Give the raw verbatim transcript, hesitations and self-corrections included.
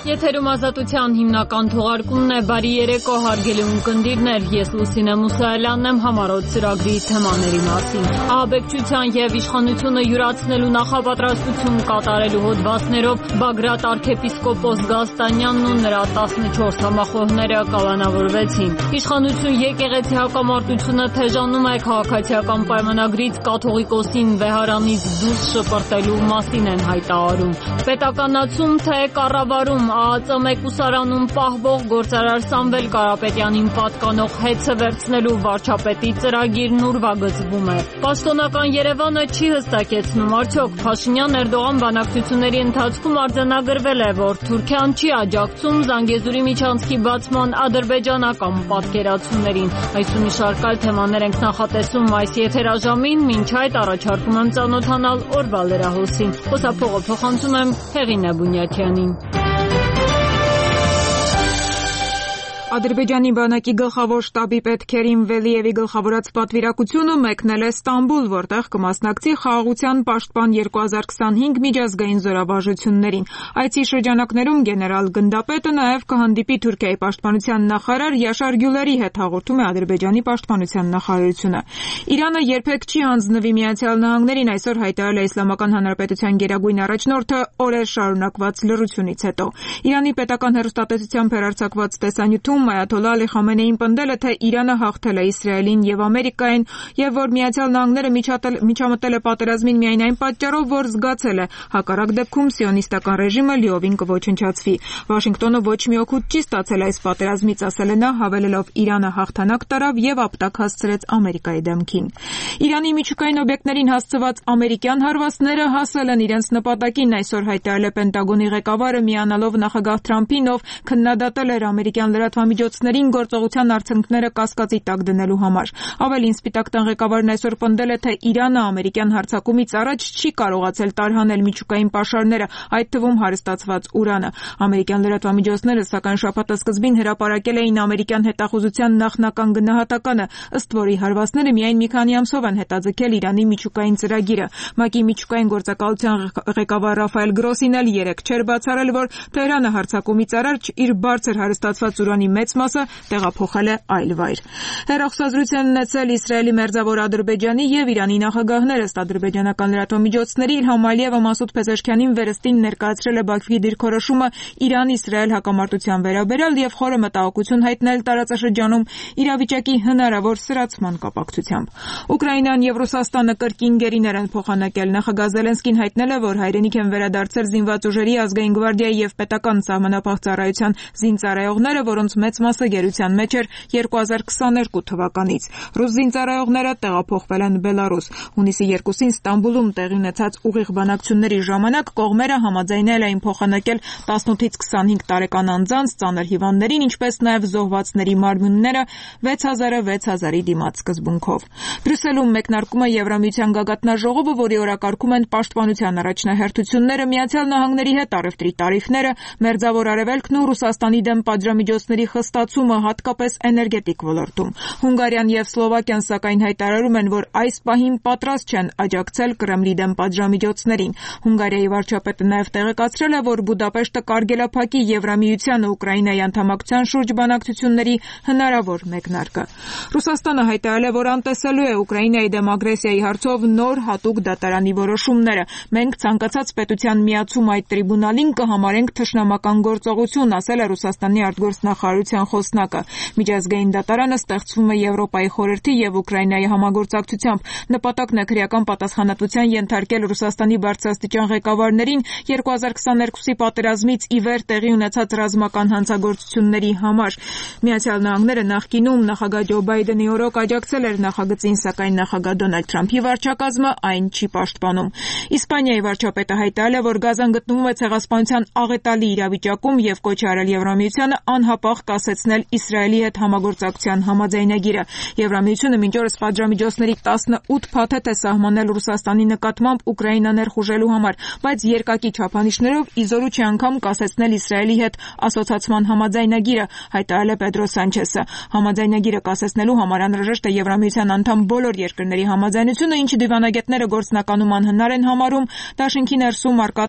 Եթերում ազատության հիմնական թողարկումն է, բարի երեկո հարգելի ունկնդիրներ, ես Լուսինե Մուսայելյանն եմ համառոտ ծրագրի թեմաների մասին։ Ահաբեկչության և իշխանությունը յուրացնելու նախապատրաստություն կատարելու հոդվածներով Բագրատ արքեպիսկոպոս Գազտանյանն ու նրա տասնչորս համախոհները կալանավորվեցին։ Իշխանություն եկեղեցի հակամարտությունը թեժանում է քաղաքացիական պայմանագրից կաթողիկոսին վեհարանից դուրս շպրտելու մասին են հայտարարում։ Պետականացում թե կառավարում ԱԱԾ մեկուսարանում պահվող գործարար Սամվել Կարապետյանին պատկանող հեծը վերցնելու վարչապետի ծրագիրն ուրվագծվում է։ Պաշտոնական Երևանը չի հստակեցնում, արդյոք Փաշինյան-Էրդողան բանակցությունների ընթացքում արձանագրվել է, որ Թուրքիան չի աջակցում Զանգեզուրի միջանցքի բացման ադրբեջանական պատկերացումներին։ Այս ու մի շարք այլ թեմաներ ենք նախատեսում այս եթերաժամին, մինչ այդ առաջարկում եմ ծանոթանալ օրվա լրահոսին։ Խոսափողը փոխանցում եմ Հեղինե Բունյաթյանին։ Ադրբեջանի բանակի գլխավոր շտաբի պետ Քերիմ Վելիևի գլխավորած պատվիրակությունը մեկնել է Ստամբուլ, որտեղ կմասնակցի խաղաղության պաշտպան երկու հազար քսանհինգ միջազգային զորավարժություններին։ Այցի շրջանակներում գեներալ գնդապետը նաև կհանդիպի Թուրքիայի պաշտպանության նախարար Յաշար Գյուլերի հետ, հաղորդում է Ադրբեջանի պաշտպանության նախարարությունը։ Իրանը երբեք չի հանձնվի Միացյալ Նահանգներին, այսօր հայտարարել է Իսլամական Հանրապետության գերագույն առաջնորդը օրեր շարունակված լռությունից հետո։ Իրանի պետական հեռուստատեսությամբ հեռարձակված տեսանյութում Այաթոլլա Ալի Խամենեին պնդել է, թե Իրանը հաղթել է Իսրայելին և Ամերիկային և որ Միացյալ Նահանգները միջամտել է պատերազմին միայն այն պատճառով, որ զգացել է հակառակ դեպքում սիոնիստական ռեժիմը լիովին կոչնչացվի։ Վաշինգտոնը ոչ մի օգուտ չի ստացել այս պատերազմից, ասել է նա, հավելելով Իրանը հաղթանակ տարավ և ապտակ հասցրեց Ամերիկայի դեմքին։ Իրանի միջուկային օբյեկտներին հասցված ամերիկյան հարվածները հասել են իրենց նպատակին, այսօր հայտարարել է Պենտագոնի ղեկավարը, միանալով նախագահ Թրամփին, ով քննադատել էր ամերիկյան լրատվամիջոցներին գործողության արդյունքները կասկածի տակ դնելու համար։ Ավելին, Սպիտակ տան ղեկավարն այսօր պնդել է, թե Իրանը ամերիկյան հարձակումից առաջ չի կարողացել տարհանել միջուկային պաշարները, այդ թվում հարստացված ուրանը։ Ամերիկյան լրատվամիջոցները, սակայն շաբաթասկզբին հրապարակել էին ամերիկյան հետախուզության նախնական գնահատականը, ըստ որի հարվածները միայն մի քանի ամսով են հետաձգել Իրանի միջուկային ծրագիրը։ ՄԱԿ-ի միջուկային գործակալության ղեկավար Ռաֆայել Գրոսին էլ երեկ չէր բացառել, որ Թեհրանը հարձակումից առաջ իր բարձր հարստացված ուրանի մեծ մասը տեղափոխել է այլ վայր։ Հեռախոսազրույցն ունեցել Իսրայելի մերձավոր Ադրբեջանի և Իրանի նախագահները, ըստ ադրբեջանական լրատվամիջոցների, Իլհամ Ալիևը Մասուդ Փեզեշքյանին վերստին ներկայացրել է Բաքվի դիրքորոշումը Իրան-Իսրայել հակամարտության վերաբերյալ և խորը մտահոգություն հայտնել տարածաշրջանում իրավիճակի հնարավոր սրացման կապակցությամբ։ Ուկրաինան և Ռուսաստանը կրկին գերիներ են փոխանակել։ Նախագահ Զելենսկին հայտնել է, որ հայրենիք են վերադարձել զինված ուժերի, ազգային գվարդիայի և պետական սահմանափակ ծառայության զինծառայողները, որոնց մեծ մասը գերության մեջ էր երկու հազար քսաներկու թվականից։ Ռուս զինծառայողները տեղափոխվել են Բելարուս։ Հունիսի երկուսին Ստամբուլում տեղի ունեցած ուղիղ բանակցությունների ժամանակ կողմերը համաձայնել էին փոխանակել տասնութից քսանհինգ տարեկան անձանց, ծանր հիվանդներին, ինչպես նաև զոհվածների մարմինները վեց հազարը վեց հազարի դիմաց սկզբունքով։ Բրյուսելում մեկնարկում է Եվրամիության գագաթնաժողովը, որի օրակարգում են պաշտպանության առաջնահերթությունները, Միացյալ Նահանգների հետ առևտրի տարիֆները, Մերձավոր Արևելքն ու Ռուսաստանի դեմ պատժամիջոցների խստացումը, հատկապես էներգետիկ ոլորտում։ Հունգարիան և Սլովակիան սակայն հայտարարում են, որ այս պահին պատրաստ չեն աջակցել Կրեմլի դեմ պատժամիջոցներին։ Հունգարիայի վարչապետը նաև տեղեկացրել է, որ Բուդապեշտը կարգելափակի Եվրամիությանը Ուկրաինայի անդամակցության շուրջ բանակցությունների հնարավոր մեկնարկը։ Ռուսաստանը հայտարարել է, որ անտեսելու է Ուկրաինայի դեմ ագրեսիայի հարցով նոր հատուկ դատարանի որոշումները։ Մենք ցանկացած պետության միացում այդ տրիբունալին կհամարենք թշնամական գործողություն, ասել է Ռուսաստանի արտգործնախարարության խոսնակը։ Միջազգային դատարանը ստեղծվում է Եվրոպայի խորհրդի և Ուկրաինայի համագործակցությամբ։ Նպատակն է քրեական պատասխանատվության ենթարկել Ռուսաստանի բարձրաստիճան ղեկավարներին երկու հազար քսաներկուսի պատերազմից ի վեր տեղի ունեցած ռազմական հանցագործությունների համար։ Միացյալ Նահանգները նախկինում նախագահ Ջո Բայդենի օրոք աջակցել էր նախագծին, սակայն նախագահ Դոնալդ Թրամփի վարչակազմը այն չի պաշտպանում։ Իսպանիայի վարչապետը հայտարարել է, որ Գազան գտնվում է ցեղասպանության աղետալի իրավիճակում և կոչ է արել Եվրամիությանը անհապաղ կասեցնել Իսրայելի հետ համագործակցության համաձայնագիրը։ Եվրամիությունը մինչ օրս պատժամիջոցների տասնութ փաթեթ է սահմանել Ռուսաստանի նկատմամբ Ուկրաինա ներխուժելու համար, բայց երկակի չափանիշներով ի զորու չի անգամ կասեցնել Իսրայելի հետ ասոցացման համաձայնագիրը, հայտարարել է Պեդրո Սանչեսը։ Համաձայնագիրը կասեցնելու համար անհրաժեշտ է Եվրամիության անդամ բոլոր երկրների համաձայնությունը, ինչը դիվանագետները գործնականում անհնար են համարում։ Դաշինքի ներսում առկա